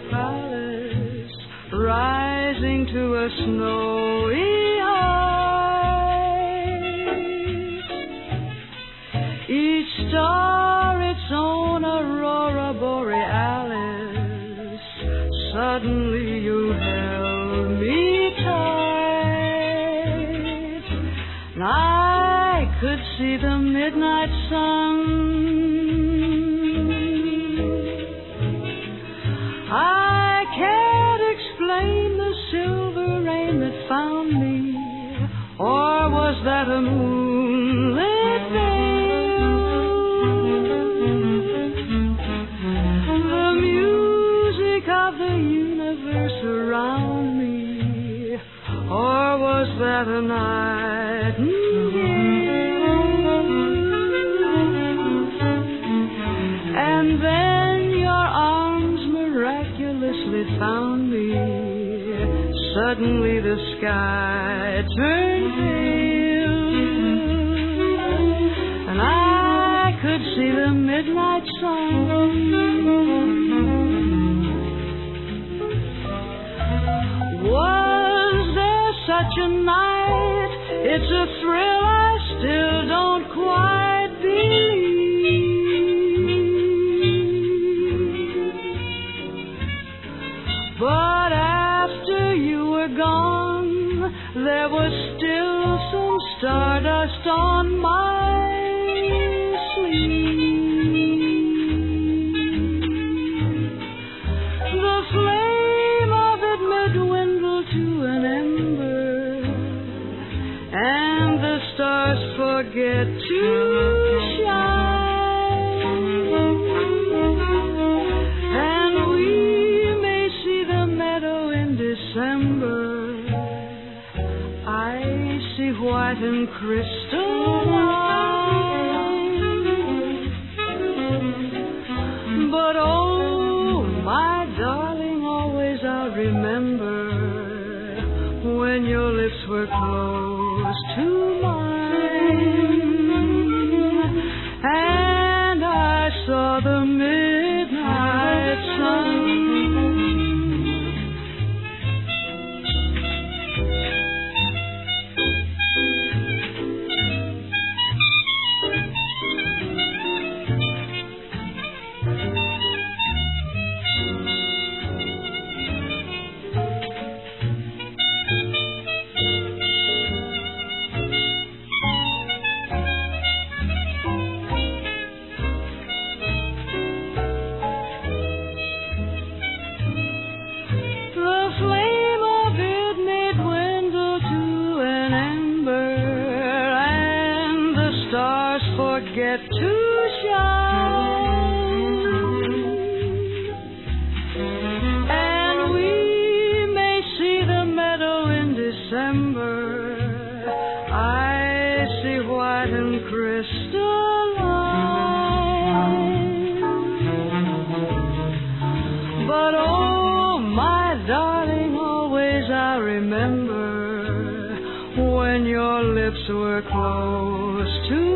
palace, rising to a snowy height. Each star its own aurora borealis. Suddenly you held me tight, and I could see the midnight sun. I can't explain the silver rain that found me, or was that a moonlit veil? The music of the universe around me, or was that a nightingale? And then your arms miraculously found me. Suddenly the sky turned pale, and I could see the midnight sun. Was there such a night? It's a thrill I still don't quite believe. But after you were gone, there was still some stardust on my sleeve. The flame of it may dwindle to an ember, and the stars forget to shine, and we may see the meadow in December, icy white and crystalline. But oh, my darling, always I'll remember when your lips were close to mine, and I saw the midnight sun. Forget to shine, and we may see the meadow in December, icy white and crystalline. But oh, my darling, always I remember when your lips were close to